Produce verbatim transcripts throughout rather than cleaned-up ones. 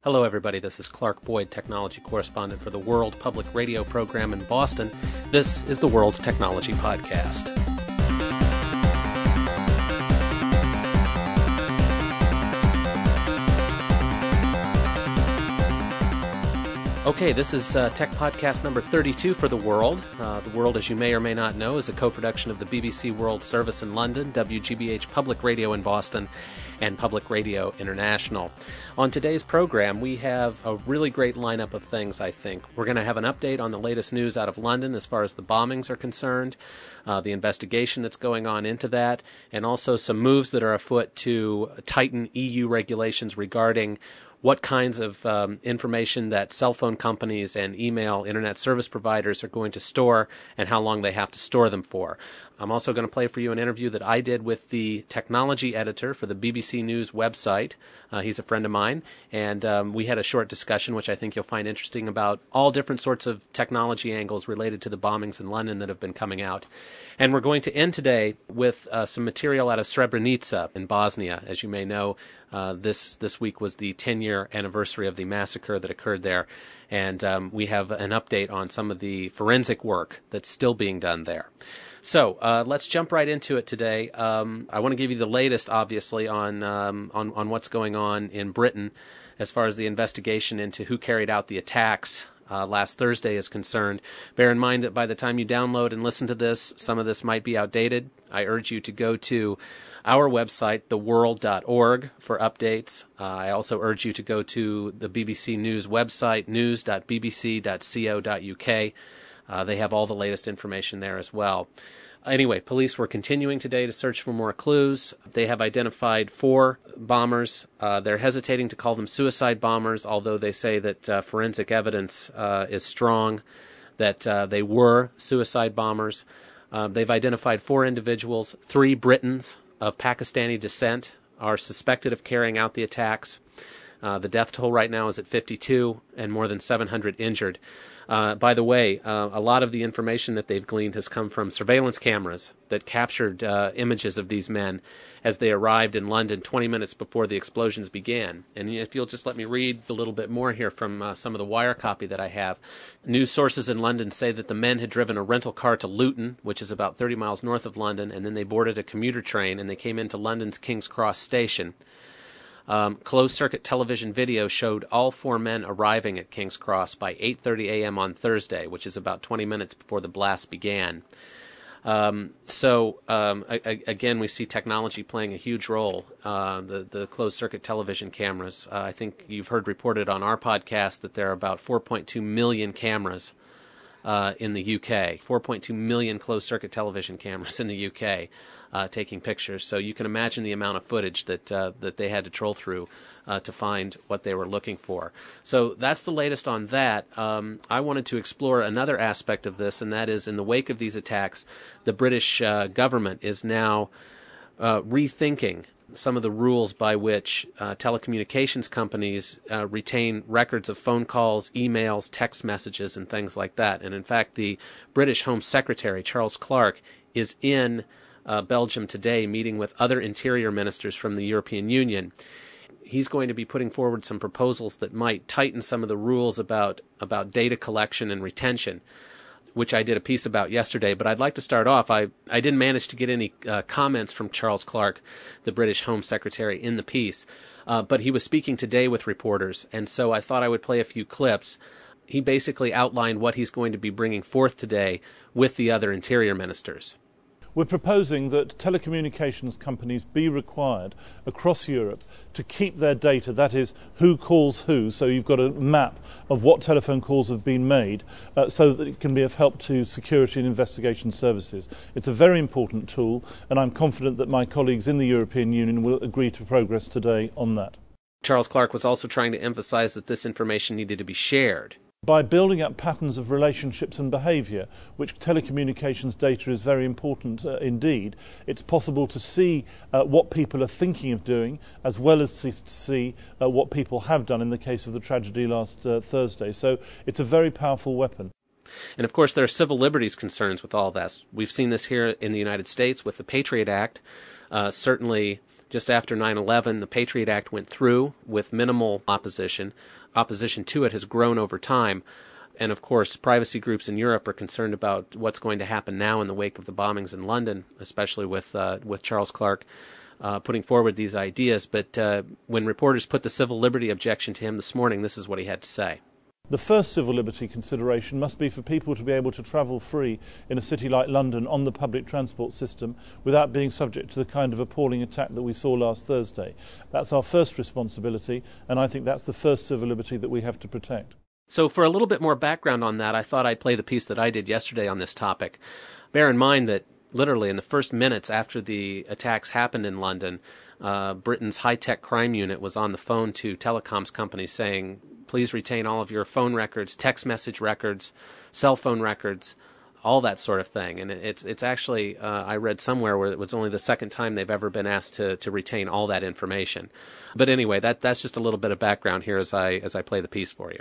Hello, everybody. This is Clark Boyd, technology correspondent for the World Public Radio program in Boston. This is the World's Technology Podcast. Okay, this is uh, Tech Podcast number thirty-two for the World. Uh, the World, as you may or may not know, is a co-production of the B B C World Service in London, W G B H Public Radio in Boston, and Public Radio International. On today's program, we have a really great lineup of things, I think. We're going to have an update on the latest news out of London as far as the bombings are concerned, uh, the investigation that's going on into that, and also some moves that are afoot to tighten E U regulations regarding what kinds of um, information that cell phone companies and email internet service providers are going to store and how long they have to store them for. I'm also going to play for you an interview that I did with the technology editor for the B B C News website. Uh, he's a friend of mine, and um, we had a short discussion, which I think you'll find interesting, about all different sorts of technology angles related to the bombings in London that have been coming out. And we're going to end today with uh, some material out of Srebrenica in Bosnia. As you may know, uh, this this week was the ten-year anniversary of the massacre that occurred there, and um, we have an update on some of the forensic work that's still being done there. So uh, let's jump right into it today. Um, I want to give you the latest, obviously, on, um, on on what's going on in Britain as far as the investigation into who carried out the attacks uh, last Thursday is concerned. Bear in mind that by the time you download and listen to this, some of this might be outdated. I urge you to go to our website, the world dot org, for updates. Uh, I also urge you to go to the B B C News website, news dot b b c dot co dot u k. Uh, they have all the latest information there as well. Anyway, police were continuing today to search for more clues. They have identified four bombers. Uh, they're hesitating to call them suicide bombers, although they say that uh, forensic evidence uh, is strong that uh, they were suicide bombers. Uh, they've identified four individuals. Three Britons of Pakistani descent are suspected of carrying out the attacks. Uh, the death toll right now is at fifty-two and more than seven hundred injured. Uh, by the way, uh, a lot of the information that they've gleaned has come from surveillance cameras that captured uh, images of these men as they arrived in London twenty minutes before the explosions began. And if you'll just let me read a little bit more here from uh, some of the wire copy that I have. News sources in London say that the men had driven a rental car to Luton, which is about thirty miles north of London, and then they boarded a commuter train and they came into London's King's Cross station. Um, closed-circuit television video showed all four men arriving at King's Cross by eight thirty a.m. on Thursday, which is about twenty minutes before the blast began. Um, so, um, a- a- again, we see technology playing a huge role. Uh, the, the closed-circuit television cameras. Uh, I think you've heard reported on our podcast that there are about four point two million cameras uh, in the U K. four point two million closed-circuit television cameras in the U K. Uh, taking pictures, so you can imagine the amount of footage that uh, that they had to troll through uh, to find what they were looking for. So that's the latest on that. Um, I wanted to explore another aspect of this, and that is in the wake of these attacks, the British uh, government is now uh, rethinking some of the rules by which uh, telecommunications companies uh, retain records of phone calls, emails, text messages, and things like that. And in fact, the British Home Secretary, Charles Clarke, is in Uh, Belgium today, meeting with other interior ministers from the European Union. He's going to be putting forward some proposals that might tighten some of the rules about, about data collection and retention, which I did a piece about yesterday. But I'd like to start off. I, I didn't manage to get any uh, comments from Charles Clarke, the British Home Secretary, in the piece. Uh, but he was speaking today with reporters, and so I thought I would play a few clips. He basically outlined what he's going to be bringing forth today with the other interior ministers. We're proposing that telecommunications companies be required across Europe to keep their data, that is, who calls who, so you've got a map of what telephone calls have been made, uh, so that it can be of help to security and investigation services. It's a very important tool, and I'm confident that my colleagues in the European Union will agree to progress today on that. Charles Clarke was also trying to emphasize that this information needed to be shared. By building up patterns of relationships and behaviour, which telecommunications data is very important uh, indeed, it's possible to see uh, what people are thinking of doing, as well as to see uh, what people have done in the case of the tragedy last uh, Thursday. So it's a very powerful weapon. And of course there are civil liberties concerns with all this. We've seen this here in the United States with the Patriot Act. Uh, certainly Just after nine eleven, the Patriot Act went through with minimal opposition. Opposition to it has grown over time. And, of course, privacy groups in Europe are concerned about what's going to happen now in the wake of the bombings in London, especially with uh, with Charles Clark uh, putting forward these ideas. But uh, when reporters put the civil liberty objection to him this morning, this is what he had to say. The first civil liberty consideration must be for people to be able to travel free in a city like London on the public transport system without being subject to the kind of appalling attack that we saw last Thursday. That's our first responsibility, and I think that's the first civil liberty that we have to protect. So for a little bit more background on that, I thought I'd play the piece that I did yesterday on this topic. Bear in mind that literally in the first minutes after the attacks happened in London, uh, Britain's high-tech crime unit was on the phone to telecoms companies saying, please retain all of your phone records, text message records, cell phone records, all that sort of thing. And it's it's actually, uh, I read somewhere where it was only the second time they've ever been asked to, to retain all that information. But anyway, that that's just a little bit of background here as I as I play the piece for you.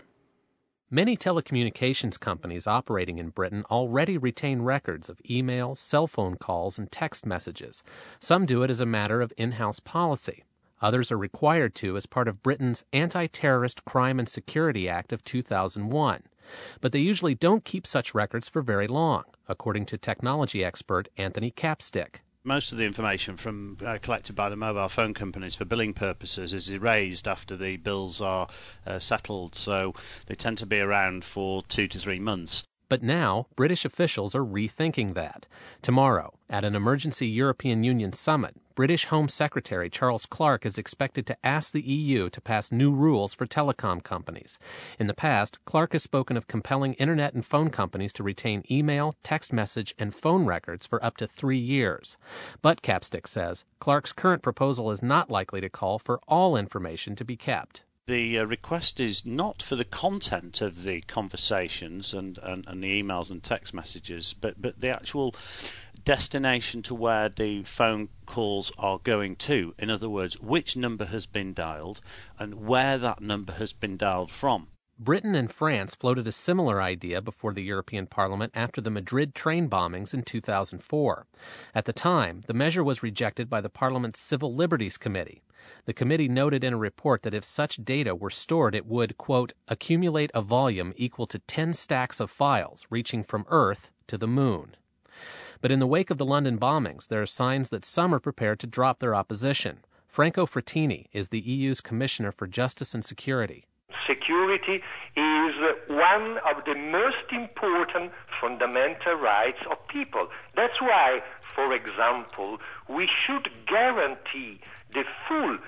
Many telecommunications companies operating in Britain already retain records of emails, cell phone calls, and text messages. Some do it as a matter of in-house policy. Others are required to as part of Britain's Anti-Terrorist Crime and Security Act of two thousand one. But they usually don't keep such records for very long, according to technology expert Anthony Capstick. Most of the information from uh, collected by the mobile phone companies for billing purposes is erased after the bills are uh, settled, so they tend to be around for two to three months. But now, British officials are rethinking that. Tomorrow, at an emergency European Union summit, British Home Secretary Charles Clark is expected to ask the E U to pass new rules for telecom companies. In the past, Clark has spoken of compelling internet and phone companies to retain email, text message, and phone records for up to three years. But, Capstick says, Clark's current proposal is not likely to call for all information to be kept. The uh, request is not for the content of the conversations and, and, and the emails and text messages, but, but the actual destination to where the phone calls are going to. In other words, which number has been dialed and where that number has been dialed from. Britain and France floated a similar idea before the European Parliament after the Madrid train bombings in two thousand four. At the time, the measure was rejected by the Parliament's Civil Liberties Committee. The committee noted in a report that if such data were stored, it would, quote, accumulate a volume equal to ten stacks of files reaching from Earth to the moon. But in the wake of the London bombings, there are signs that some are prepared to drop their opposition. Franco Frattini is the E U's Commissioner for Justice and Security. Security is one of the most important fundamental rights of people. That's why, for example, we should guarantee the full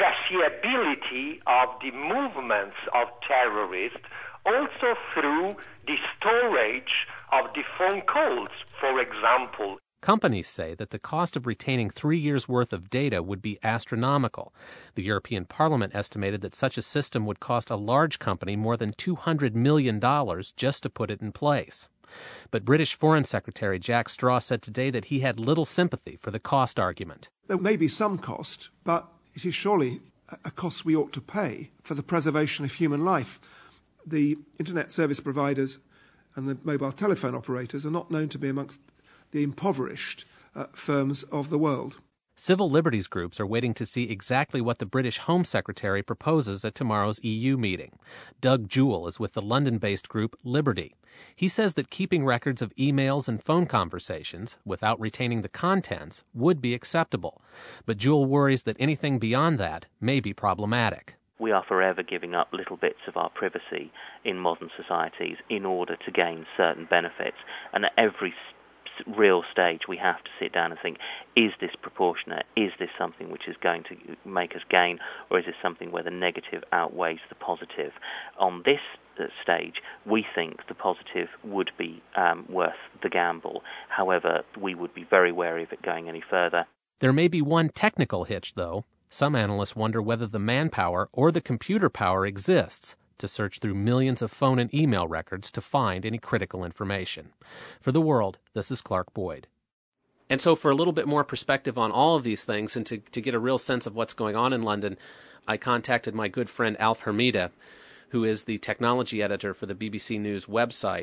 traceability of the movements of terrorists, also through the storage of the phone calls, for example. Companies say that the cost of retaining three years' worth of data would be astronomical. The European Parliament estimated that such a system would cost a large company more than two hundred million dollars just to put it in place. But British Foreign Secretary Jack Straw said today that he had little sympathy for the cost argument. There may be some cost, but it is surely a cost we ought to pay for the preservation of human life. The internet service providers and the mobile telephone operators are not known to be amongst the impoverished uh, firms of the world. Civil liberties groups are waiting to see exactly what the British Home Secretary proposes at tomorrow's E U meeting. Doug Jewell is with the London-based group Liberty. He says that keeping records of emails and phone conversations without retaining the contents would be acceptable. But Jewell worries that anything beyond that may be problematic. We are forever giving up little bits of our privacy in modern societies in order to gain certain benefits. And at every real stage we have to sit down and think, is this proportionate? Is this something which is going to make us gain, or is this something where the negative outweighs the positive? On this stage, we think the positive would be um, worth the gamble. However, we would be very wary of it going any further. There may be one technical hitch, though. Some analysts wonder whether the manpower or the computer power exists to search through millions of phone and email records to find any critical information. For The World, this is Clark Boyd. And so for a little bit more perspective on all of these things and to, to get a real sense of what's going on in London, I contacted my good friend Alf Hermida, who is the technology editor for the B B C News website.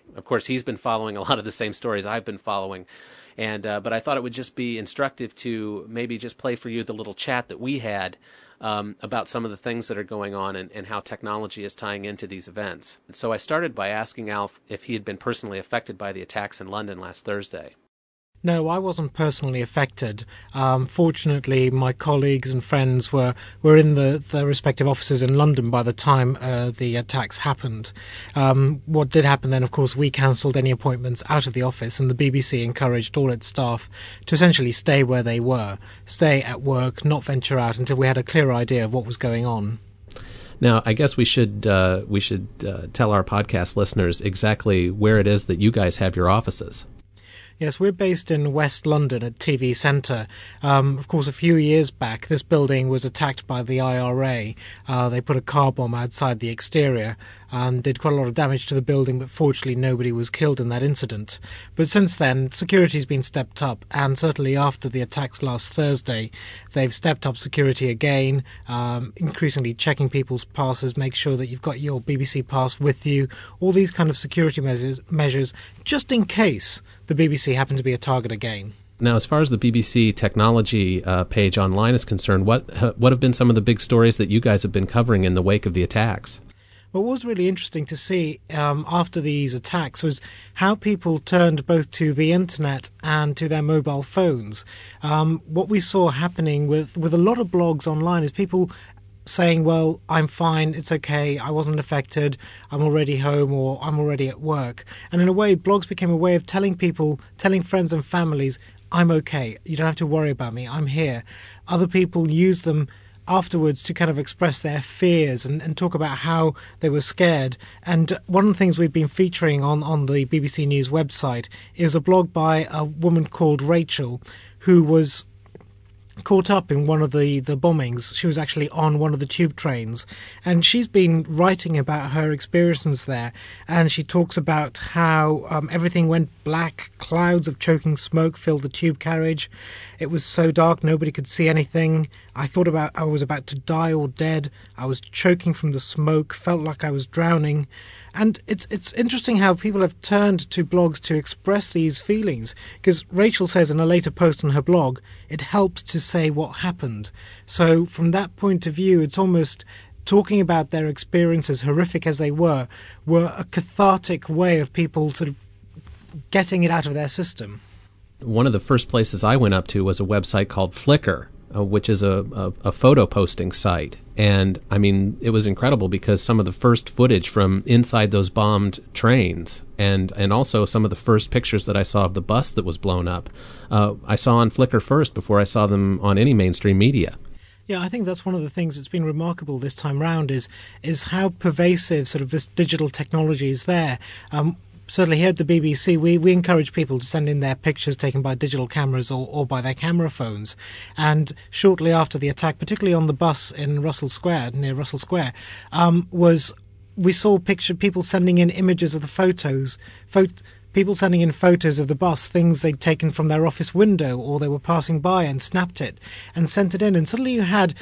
Of course, he's been following a lot of the same stories I've been following. And uh, but I thought it would just be instructive to maybe just play for you the little chat that we had um, about some of the things that are going on and, and how technology is tying into these events. And so I started by asking Alf if he had been personally affected by the attacks in London last Thursday. No, I wasn't personally affected. Um, fortunately, my colleagues and friends were, were in the, the respective offices in London by the time uh, the attacks happened. Um, what did happen then, of course, we cancelled any appointments out of the office, and the B B C encouraged all its staff to essentially stay where they were, stay at work, not venture out until we had a clear idea of what was going on. Now, I guess we should uh, we should uh, tell our podcast listeners exactly where it is that you guys have your offices. Yes, we're based in West London at T V Centre. Um, of course, a few years back, this building was attacked by the I R A. Uh, they put a car bomb outside the exterior and did quite a lot of damage to the building, but fortunately nobody was killed in that incident. But since then, security's been stepped up, and certainly after the attacks last Thursday, they've stepped up security again, um, increasingly checking people's passes, make sure that you've got your B B C pass with you, all these kind of security measures, measures just in case the B B C happen to be a target again. Now, as far as the B B C technology uh, page online is concerned, what uh, what have been some of the big stories that you guys have been covering in the wake of the attacks? What was really interesting to see um, after these attacks was how people turned both to the internet and to their mobile phones. Um, what we saw happening with, with a lot of blogs online is people saying, well, I'm fine, it's okay, I wasn't affected, I'm already home, or I'm already at work. And in a way, blogs became a way of telling people, telling friends and families, I'm okay, you don't have to worry about me, I'm here. Other people use them afterwards to kind of express their fears and, and talk about how they were scared. And one of the things we've been featuring on, on the B B C News website is a blog by a woman called Rachel, who was caught up in one of the, the bombings. She was actually on one of the tube trains, and she's been writing about her experiences there, and she talks about how um, everything went black, clouds of choking smoke filled the tube carriage. It was so dark nobody could see anything. I thought about I was about to die or dead. I was choking from the smoke, felt like I was drowning. And it's it's interesting how people have turned to blogs to express these feelings, because Rachel says in a later post on her blog, it helps to say what happened. So from that point of view, it's almost talking about their experiences, horrific as they were, were a cathartic way of people sort of getting it out of their system. One of the first places I went up to was a website called Flickr, uh, which is a, a, a photo posting site. And, I mean, it was incredible because some of the first footage from inside those bombed trains and, and also some of the first pictures that I saw of the bus that was blown up, uh, I saw on Flickr first before I saw them on any mainstream media. Yeah, I think that's one of the things that's been remarkable this time round is is how pervasive sort of this digital technology is there. Um, Certainly here at the B B C, we, we encourage people to send in their pictures taken by digital cameras or, or by their camera phones. And shortly after the attack, particularly on the bus in Russell Square, near Russell Square, um, was we saw picture people sending in images of the photos, phot- people sending in photos of the bus, things they'd taken from their office window or they were passing by and snapped it and sent it in. And suddenly you had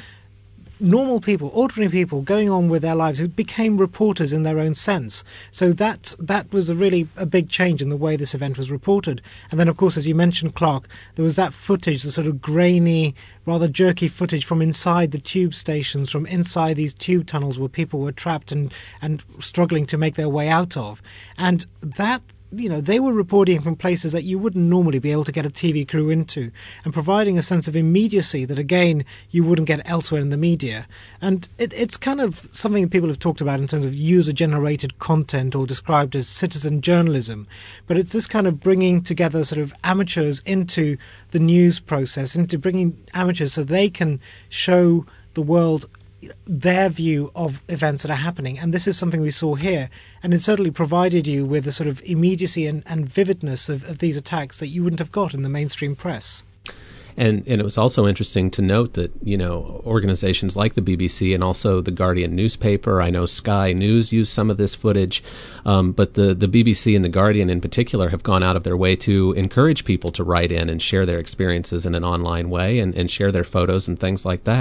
normal people, ordinary people going on with their lives who became reporters in their own sense. So that that was a really a big change in the way this event was reported. And then, of course, as you mentioned, Clark, there was that footage, the sort of grainy, rather jerky footage from inside the tube stations, from inside these tube tunnels where people were trapped and, and struggling to make their way out of. And that, you know, they were reporting from places that you wouldn't normally be able to get a T V crew into, and providing a sense of immediacy that, again, you wouldn't get elsewhere in the media. And it, it's kind of something that people have talked about in terms of user-generated content or described as citizen journalism. But it's this kind of bringing together sort of amateurs into the news process, into bringing amateurs so they can show the world their view of events that are happening. And this is something we saw here, and it certainly provided you with a sort of immediacy and, and vividness of, of these attacks that you wouldn't have got in the mainstream press. And and it was also interesting to note that, you know, organizations like the B B C and also the Guardian newspaper, I know Sky News used some of this footage, um, but the, the B B C and the Guardian in particular have gone out of their way to encourage people to write in and share their experiences in an online way and, and share their photos and things like that.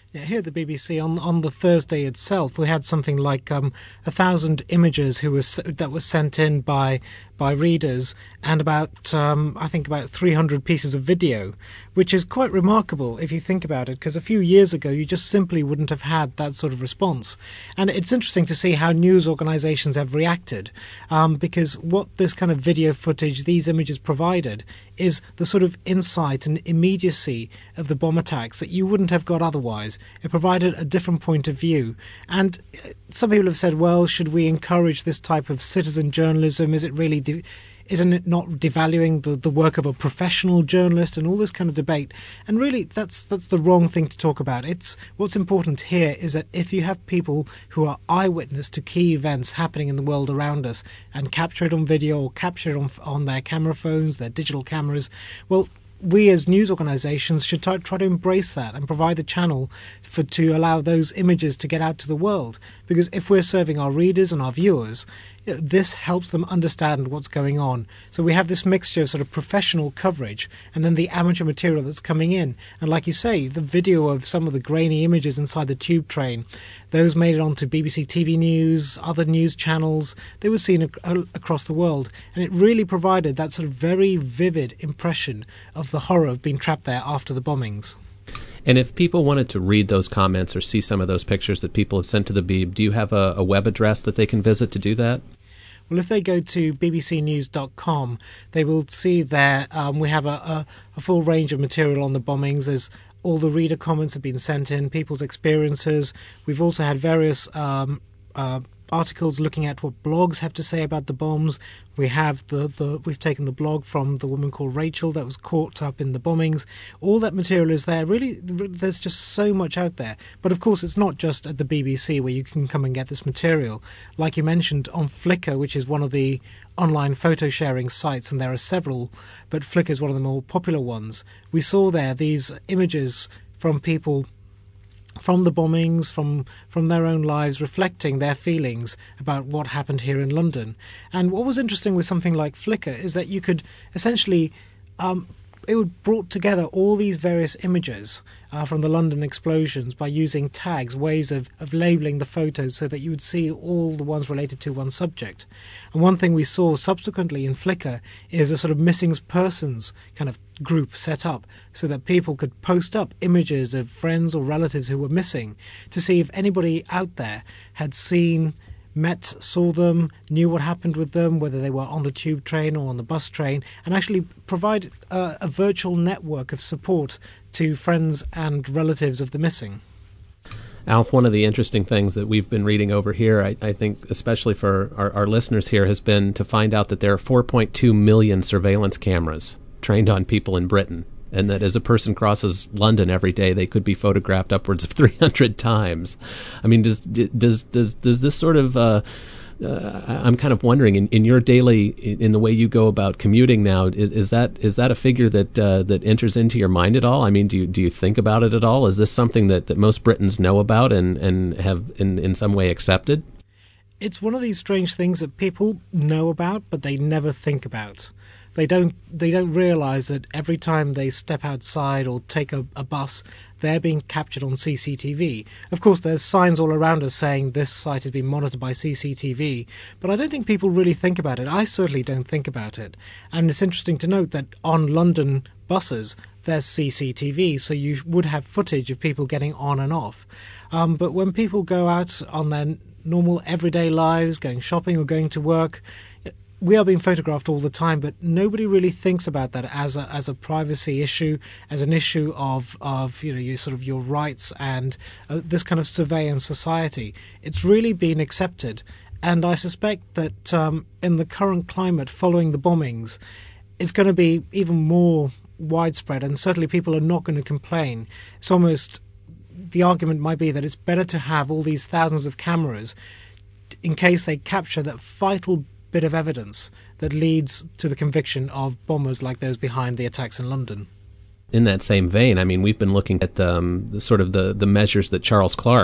Yeah, here at the B B C, on on the Thursday itself, we had something like um, a thousand images who was that was sent in by by readers, and about um, I think about three hundred pieces of video, which is quite remarkable if you think about it, because a few years ago you just simply wouldn't have had that sort of response. And it's interesting to see how news organisations have reacted, um, because what this kind of video footage, these images provided, is the sort of insight and immediacy of the bomb attacks that you wouldn't have got otherwise. It provided a different point of view. And some people have said, well, should we encourage this type of citizen journalism? Is it really, de- isn't it not devaluing the, the work of a professional journalist, and all this kind of debate? And really, that's that's the wrong thing to talk about. It's what's important here is that if you have people who are eyewitness to key events happening in the world around us and capture it on video or capture it on, on their camera phones, their digital cameras, well, we as news organisations should try, try to embrace that and provide the channel for to allow those images to get out to the world. Because if we're serving our readers and our viewers, you know, this helps them understand what's going on. So we have this mixture of sort of professional coverage and then the amateur material that's coming in. And like you say, the video of some of the grainy images inside the tube train, those made it onto B B C T V News, other news channels. They were seen ac- across the world, and it really provided that sort of very vivid impression of the horror of being trapped there after the bombings. And if people wanted to read those comments or see some of those pictures that people have sent to the Beeb, do you have a, a web address that they can visit to do that? Well, if they go to b b c news dot com, they will see there um, we have a, a, a full range of material on the bombings. There's all the reader comments have been sent in, people's experiences. We've also had various um, uh, articles looking at what blogs have to say about the bombs. We have the, the we've taken the blog from the woman called Rachel that was caught up in the bombings. All that material is there. Really, there's just so much out there. But of course, it's not just at the B B C where you can come and get this material. Like you mentioned, on Flickr, which is one of the online photo sharing sites, and there are several, but Flickr is one of the more popular ones. We saw there these images from people from the bombings, from from their own lives, reflecting their feelings about what happened here in London. And what was interesting with something like Flickr is that you could essentially, um, it would brought together all these various images uh, from the London explosions by using tags, ways of, of labelling the photos so that you would see all the ones related to one subject. And one thing we saw subsequently in Flickr is a sort of missing persons kind of group set up so that people could post up images of friends or relatives who were missing to see if anybody out there had seen, met, saw them, knew what happened with them, whether they were on the tube train or on the bus train, and actually provide a, a virtual network of support to friends and relatives of the missing. Alf, one of the interesting things that we've been reading over here, I, I think especially for our, our listeners here, has been to find out that there are four point two million surveillance cameras trained on people in Britain, and that as a person crosses London every day, they could be photographed upwards of three hundred times. I mean, does does does does this sort of uh, uh, I'm kind of wondering in, in your daily, in the way you go about commuting now, is, is that is that a figure that uh, that enters into your mind at all? I mean, do you do you think about it at all? Is this something that, that most Britons know about and and have in, in some way accepted? It's one of these strange things that people know about, but they never think about. They don't they don't realise that every time they step outside or take a, a bus, they're being captured on C C T V. Of course, there's signs all around us saying this site has been monitored by C C T V, but I don't think people really think about it. I certainly don't think about it. And it's interesting to note that on London buses, there's C C T V, so you would have footage of people getting on and off. Um, but when people go out on their normal everyday lives, going shopping or going to work, we are being photographed all the time, but nobody really thinks about that as a as a privacy issue, as an issue of of you know your sort of your rights and uh, this kind of surveillance society. It's really been accepted, and I suspect that um, in the current climate following the bombings, it's going to be even more widespread, and certainly people are not going to complain. It's almost, the argument might be that it's better to have all these thousands of cameras in case they capture that vital bit of evidence that leads to the conviction of bombers like those behind the attacks in London. In that same vein, I mean, we've been looking at um, the sort of the, the measures that Charles Clarke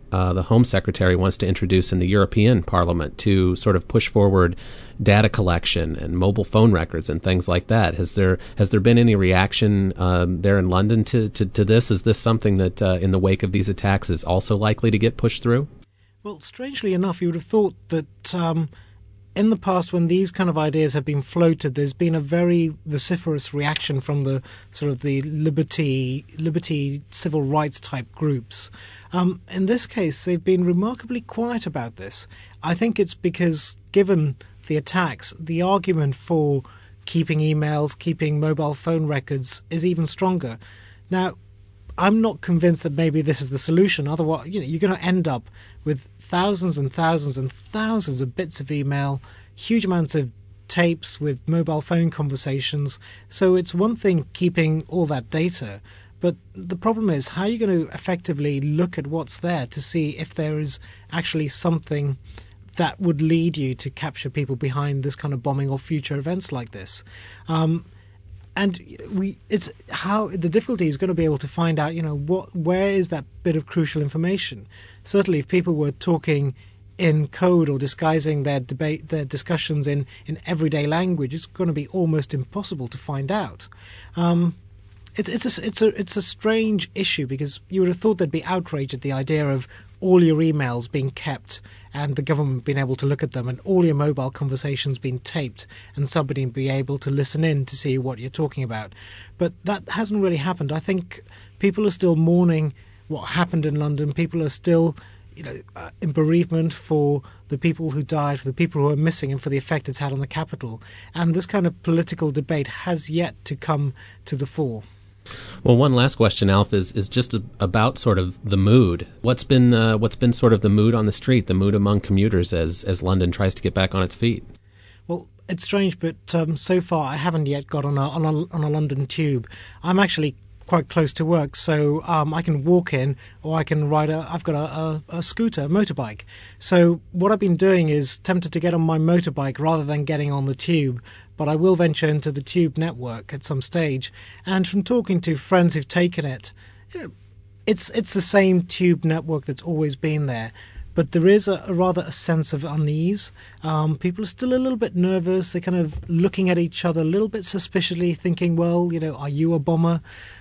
uh, the Home Secretary wants to introduce in the European Parliament to sort of push forward data collection and mobile phone records and things like that. Has there has there been any reaction um, there in London to, to, to this? Is this something that, uh, in the wake of these attacks, is also likely to get pushed through? Well, strangely enough, you would have thought that um, in the past, when these kind of ideas have been floated, there's been a very vociferous reaction from the sort of the liberty, liberty, civil rights type groups. Um, in this case, they've been remarkably quiet about this. I think it's because, given the attacks, the argument for keeping emails, keeping mobile phone records is even stronger. Now, I'm not convinced that maybe this is the solution. Otherwise, you know, you're going to end up with thousands and thousands and thousands of bits of email, huge amounts of tapes with mobile phone conversations. So it's one thing keeping all that data, but the problem is, how are you going to effectively look at what's there to see if there is actually something that would lead you to capture people behind this kind of bombing or future events like this? Um, and we, it's how the difficulty is going to be able to find out, you know, what, where is that bit of crucial information? Certainly, if people were talking in code or disguising their debate, their discussions in, in everyday language, it's going to be almost impossible to find out. Um, it's it's a, it's a it's a strange issue, because you would have thought there'd be outrage at the idea of all your emails being kept and the government being able to look at them, and all your mobile conversations being taped and somebody be able to listen in to see what you're talking about. But that hasn't really happened. I think people are still mourning what happened in London. People are still, you know, uh, in bereavement for the people who died, for the people who are missing, and for the effect it's had on the capital. And this kind of political debate has yet to come to the fore. Well, one last question, Alf, is is just a, about sort of the mood. What's been uh, what's been sort of the mood on the street, the mood among commuters as as London tries to get back on its feet? Well, it's strange, but um, so far I haven't yet got on a on a on a London tube. I'm actually quite close to work, so um, I can walk in, or I can ride a. I've got a, a, a scooter, a motorbike. So what I've been doing is tempted to get on my motorbike rather than getting on the tube. But I will venture into the tube network at some stage. And from talking to friends who've taken it, you know, it's it's the same tube network that's always been there. But there is a, a rather a sense of unease. Um, people are still a little bit nervous. They're kind of looking at each other a little bit suspiciously, thinking, well, you know, are you a bomber?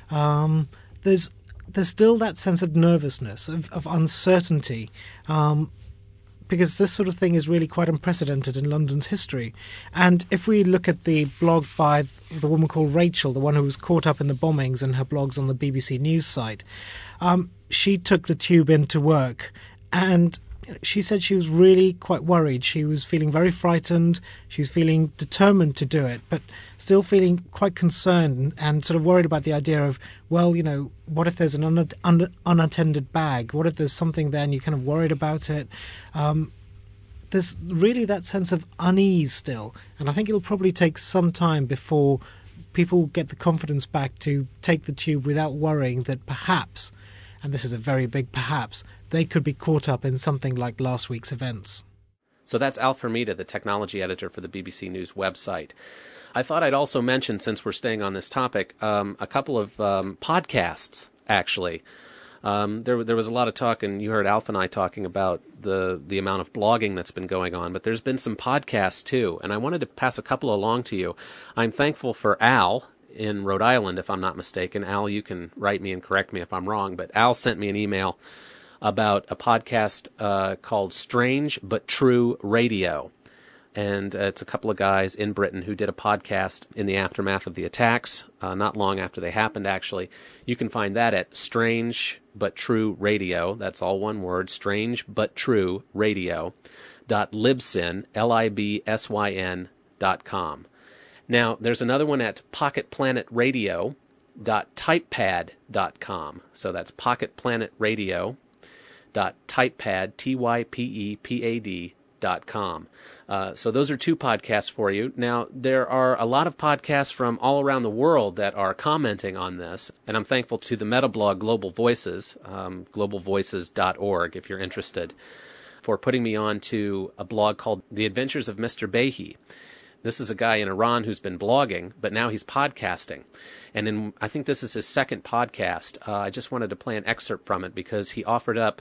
Um, there's there's still that sense of nervousness, of, of uncertainty. Um, because this sort of thing is really quite unprecedented in London's history. And if we look at the blog by the woman called Rachel, the one who was caught up in the bombings, and her blogs on the B B C News site, um, she took the tube into work, and she said she was really quite worried. She was feeling very frightened. She was feeling determined to do it, but still feeling quite concerned and sort of worried about the idea of, well, you know, what if there's an un- un- unattended bag? What if there's something there and you're kind of worried about it? Um, there's really that sense of unease still. And I think it'll probably take some time before people get the confidence back to take the tube without worrying that perhaps, and this is a very big perhaps, they could be caught up in something like last week's events. So that's Alf Hermida, the technology editor for the B B C News website. I thought I'd also mention, since we're staying on this topic, um, a couple of um, podcasts, actually. Um, there, there was a lot of talk, and you heard Alf and I talking about the, the amount of blogging that's been going on, but there's been some podcasts, too, and I wanted to pass a couple along to you. I'm thankful for Al in Rhode Island, if I'm not mistaken. Al, you can write me and correct me if I'm wrong, but Al sent me an email about a podcast uh, called Strange But True Radio. And uh, it's a couple of guys in Britain who did a podcast in the aftermath of the attacks, uh, not long after they happened, actually. You can find that at Strange But True Radio. That's all one word, Strange But True Radio dot libsyn, L I B S Y N dot com. Now, there's another one at pocket planet radio dot typepad dot com. So that's pocket planet radio dot typepad, T Y P E P A D dot com. Uh, so those are two podcasts for you. Now, there are a lot of podcasts from all around the world that are commenting on this, and I'm thankful to the metablog Global Voices, um, global voices dot org, if you're interested, for putting me on to a blog called The Adventures of Mister Behi. This is a guy in Iran who's been blogging, but now he's podcasting. And in, I think this is his second podcast. Uh, I just wanted to play an excerpt from it because he offered up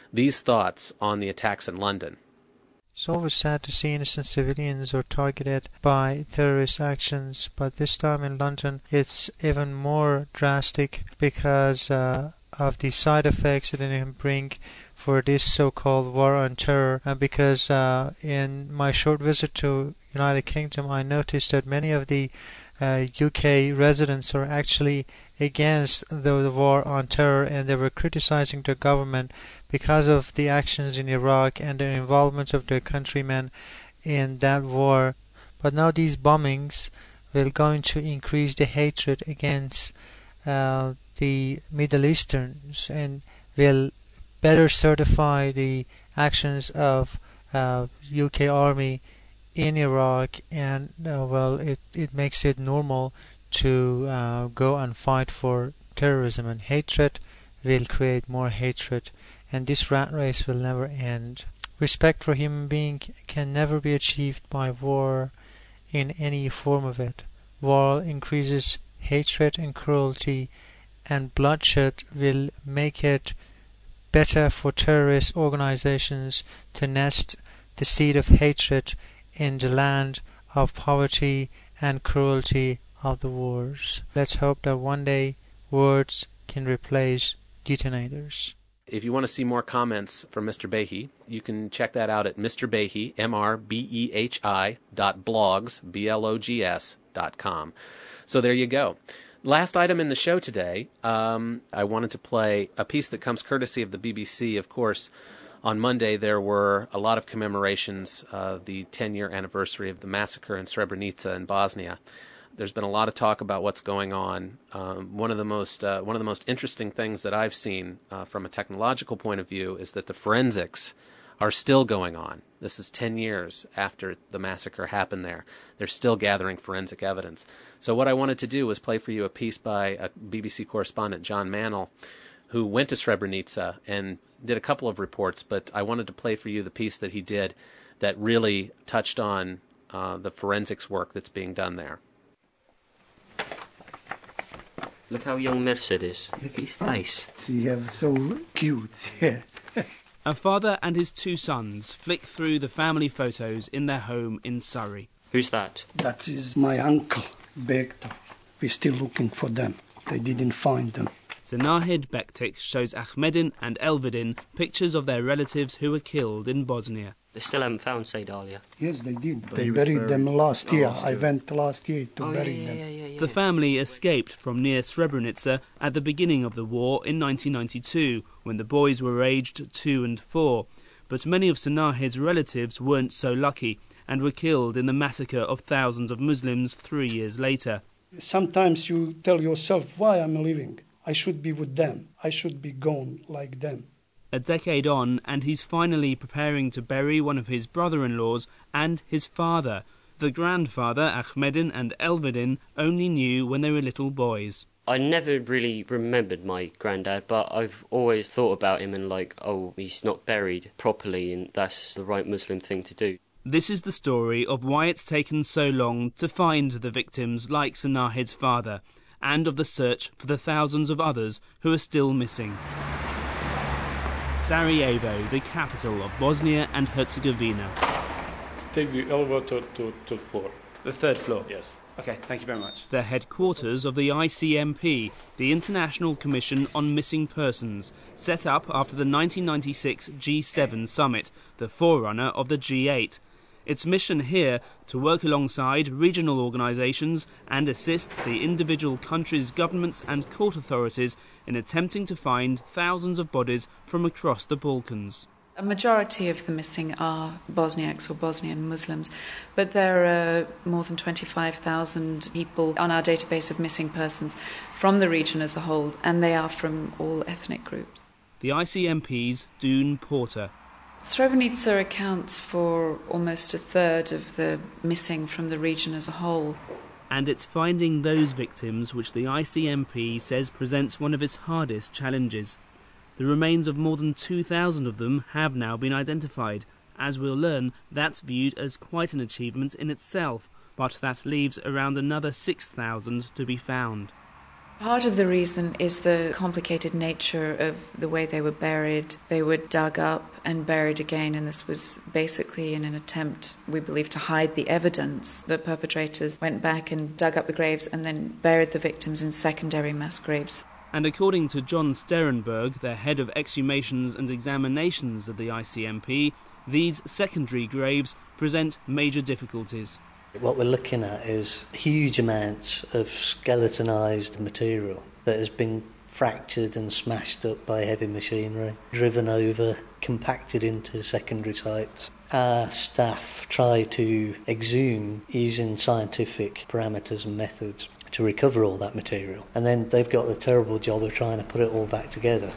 these thoughts on the attacks in London. It's always sad to see innocent civilians are targeted by terrorist actions, but this time in London it's even more drastic because uh, of the side effects that it can bring for this so-called war on terror, and because uh, in my short visit to United Kingdom I noticed that many of the uh, U K residents are actually against the, the war on terror, and they were criticizing the government because of the actions in Iraq and the involvement of their countrymen in that war. But now these bombings will going to increase the hatred against uh, the Middle Easterns and will better certify the actions of uh, U K army in Iraq, and uh, well, it, it makes it normal to uh, go and fight for terrorism, and hatred will create more hatred, and this rat race will never end. Respect for human being can never be achieved by war in any form of it. War increases hatred and cruelty, and bloodshed will make it better for terrorist organizations to nest the seed of hatred in the land of poverty and cruelty of the wars. Let's hope that one day words can replace detonators. If you want to see more comments from Mister Behi, you can check that out at Mister Behi, M R B E H I dot blogs, B L O G S dot com. So there you go. Last item in the show today, um, I wanted to play a piece that comes courtesy of the B B C. Of course, on Monday there were a lot of commemorations, uh, the ten-year anniversary of the massacre in Srebrenica in Bosnia. There's been a lot of talk about what's going on. Um, one of the most uh, one of the most interesting things that I've seen uh, from a technological point of view is that the forensics are still going on. This is ten years after the massacre happened there. They're still gathering forensic evidence. So what I wanted to do was play for you a piece by a B B C correspondent, John Mannell, who went to Srebrenica and did a couple of reports, but I wanted to play for you the piece that he did that really touched on uh, the forensics work that's being done there. Look how young Mirsad is. Look at his face. He is so cute, yeah. A father and his two sons flick through the family photos in their home in Surrey. Who's that? That is my uncle, Bekta. We're still looking for them. They didn't find them. Zenahid Bektik shows Ahmedin and Elvedin pictures of their relatives who were killed in Bosnia. They still haven't found Saidalia. Yes, they did. But they buried them last year. I went last year to oh, bury yeah, them. Yeah, yeah, yeah. The family escaped from near Srebrenica at the beginning of the war in nineteen ninety-two, when the boys were aged two and four. But many of Zenahid's relatives weren't so lucky and were killed in the massacre of thousands of Muslims three years later. Sometimes you tell yourself, why am I living? I should be with them. I should be gone like them. A decade on, and he's finally preparing to bury one of his brother-in-laws and his father. The grandfather, Ahmedin and Elvedin, only knew when they were little boys. I never really remembered my granddad, but I've always thought about him and like, oh, he's not buried properly, and that's the right Muslim thing to do. This is the story of why it's taken so long to find the victims like Zenahid's father, and of the search for the thousands of others who are still missing. Sarajevo, the capital of Bosnia and Herzegovina. Take the elevator to, to the floor. The third floor? Yes. Okay, thank you very much. The headquarters of the I C M P, the International Commission on Missing Persons, set up after the nineteen ninety-six G seven summit, the forerunner of the G eight. Its mission here to work alongside regional organisations and assist the individual countries' governments and court authorities in attempting to find thousands of bodies from across the Balkans. A majority of the missing are Bosniaks or Bosnian Muslims, but there are more than twenty-five thousand people on our database of missing persons from the region as a whole, and they are from all ethnic groups. The I C M P's Dune Porter. Srebrenica accounts for almost a third of the missing from the region as a whole. And it's finding those victims which the I C M P says presents one of its hardest challenges. The remains of more than two thousand of them have now been identified. As we'll learn, that's viewed as quite an achievement in itself, but that leaves around another six thousand to be found. Part of the reason is the complicated nature of the way they were buried. They were dug up and buried again, and this was basically in an attempt, we believe, to hide the evidence. The perpetrators went back and dug up the graves and then buried the victims in secondary mass graves. And according to John Sterenberg, the head of exhumations and examinations of the I C M P, these secondary graves present major difficulties. What we're looking at is huge amounts of skeletonized material that has been fractured and smashed up by heavy machinery, driven over, compacted into secondary sites. Our staff try to exhume using scientific parameters and methods to recover all that material, and then they've got the terrible job of trying to put it all back together.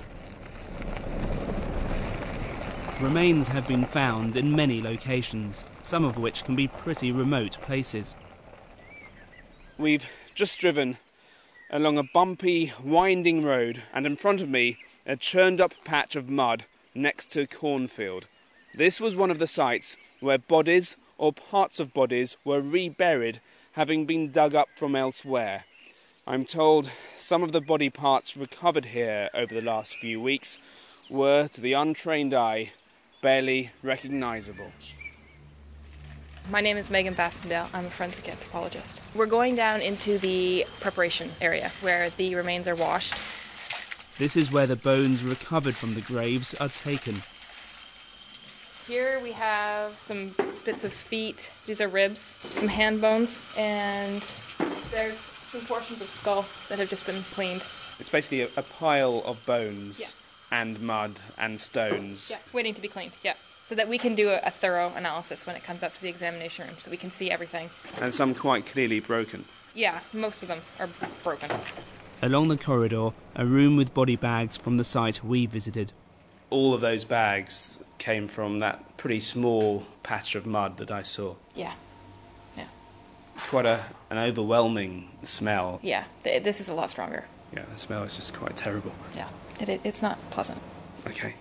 Remains have been found in many locations, some of which can be pretty remote places. We've just driven along a bumpy, winding road, and in front of me, a churned-up patch of mud next to a cornfield. This was one of the sites where bodies, or parts of bodies, were reburied, having been dug up from elsewhere. I'm told some of the body parts recovered here over the last few weeks were, to the untrained eye, barely recognisable. My name is Megan Bastendale. I'm a forensic anthropologist. We're going down into the preparation area where the remains are washed. This is where the bones recovered from the graves are taken. Here we have some bits of feet. These are ribs, some hand bones, and there's some portions of skull that have just been cleaned. It's basically a, a pile of bones. Yeah. And mud and stones. Yeah, waiting to be cleaned, yeah. So that we can do a, a thorough analysis when it comes up to the examination room, so we can see everything. And some quite clearly broken. Yeah, most of them are broken. Along the corridor, a room with body bags from the site we visited. All of those bags came from that pretty small patch of mud that I saw. Yeah, yeah. Quite a, an overwhelming smell. Yeah, th- this is a lot stronger. Yeah, the smell is just quite terrible. Yeah, it, it, it's not pleasant. Okay.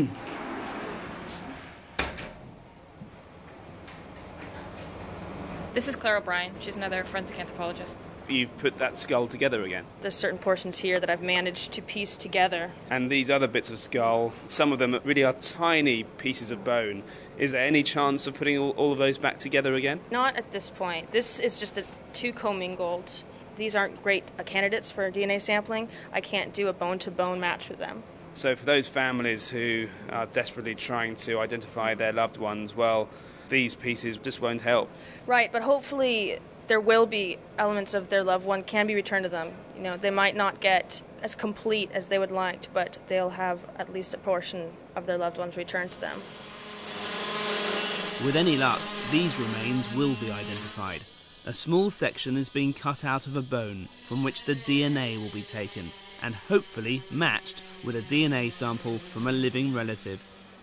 This is Claire O'Brien. She's another forensic anthropologist. You've put that skull together again. There's certain portions here that I've managed to piece together. And these other bits of skull, some of them really are tiny pieces of bone. Is there any chance of putting all, all of those back together again? Not at this point. This is just a, two commingled. These aren't great uh, candidates for D N A sampling. I can't do a bone-to-bone match with them. So for those families who are desperately trying to identify their loved ones, well, these pieces just won't help. Right, but hopefully there will be elements of their loved one can be returned to them. You know, they might not get as complete as they would like, but they'll have at least a portion of their loved ones returned to them. With any luck, these remains will be identified. A small section is being cut out of a bone from which the D N A will be taken and hopefully matched with a D N A sample from a living relative.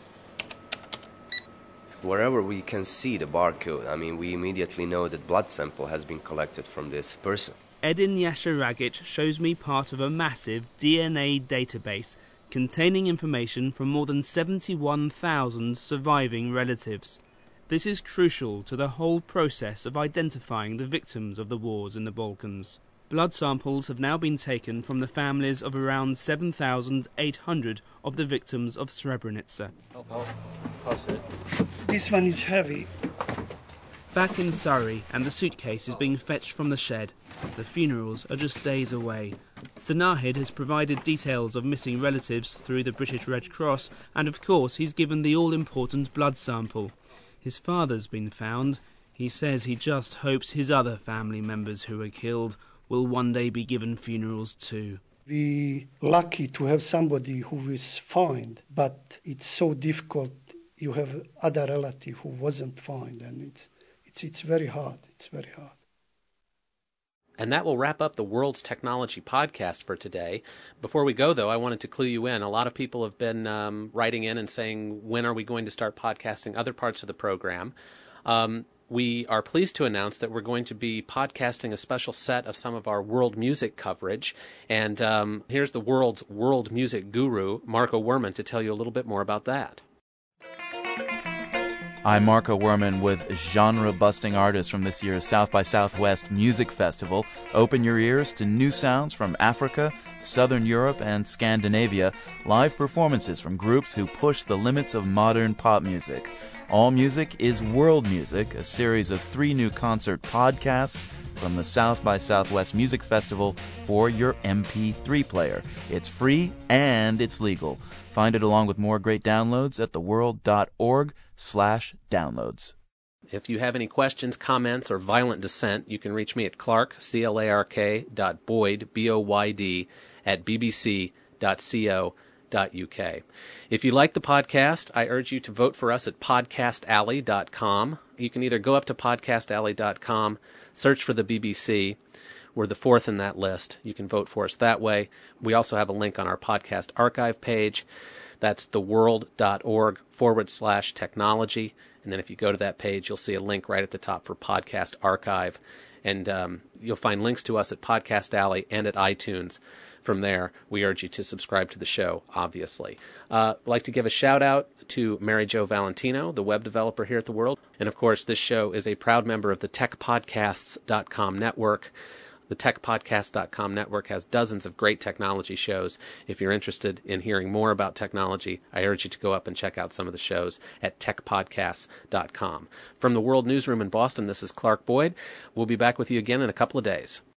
Wherever we can see the barcode, I mean, we immediately know that blood sample has been collected from this person. Edin Yasharagic shows me part of a massive D N A database containing information from more than seventy-one thousand surviving relatives. This is crucial to the whole process of identifying the victims of the wars in the Balkans. Blood samples have now been taken from the families of around seven thousand eight hundred of the victims of Srebrenica. Oh, oh. Pass it. This one is heavy. Back in Surrey, and the suitcase is being fetched from the shed. The funerals are just days away. Sir Nahid has provided details of missing relatives through the British Red Cross, and of course he's given the all-important blood sample. His father's been found. He says he just hopes his other family members who were killed will one day be given funerals too. We're lucky to have somebody who is found, but it's so difficult. You have other relative who wasn't found, and it's it's it's very hard. It's very hard. And that will wrap up the World's Technology podcast for today. Before we go, though, I wanted to clue you in. A lot of people have been um, writing in and saying, when are we going to start podcasting other parts of the program? Um, we are pleased to announce that we're going to be podcasting a special set of some of our world music coverage. And um, here's the world's world music guru, Marco Werman, to tell you a little bit more about that. I'm Marco Werman with genre-busting artists from this year's South by Southwest Music Festival. Open your ears to new sounds from Africa, Southern Europe, and Scandinavia. Live performances from groups who push the limits of modern pop music. All Music is World Music, a series of three new concert podcasts from the South by Southwest Music Festival for your M P three player. It's free and it's legal. Find it along with more great downloads at theworld.org slash downloads. If you have any questions, comments, or violent dissent, you can reach me at Clark, C L A R K, dot Boyd, B O Y D, at b b c dot co dot u k. If you like the podcast, I urge you to vote for us at podcast alley dot com. You can either go up to podcast alley dot com, search for the B B C. We're the fourth in that list. You can vote for us that way. We also have a link on our podcast archive page. That's theworld.org forward slash technology. And then if you go to that page, you'll see a link right at the top for Podcast Archive. And um, you'll find links to us at Podcast Alley and at iTunes. From there, we urge you to subscribe to the show, obviously. Uh, I'd like to give a shout-out to Mary Jo Valentino, the web developer here at The World. And, of course, this show is a proud member of the tech podcasts dot com network. The tech podcast dot com network has dozens of great technology shows. If you're interested in hearing more about technology, I urge you to go up and check out some of the shows at tech podcasts dot com. From the World Newsroom in Boston, this is Clark Boyd. We'll be back with you again in a couple of days.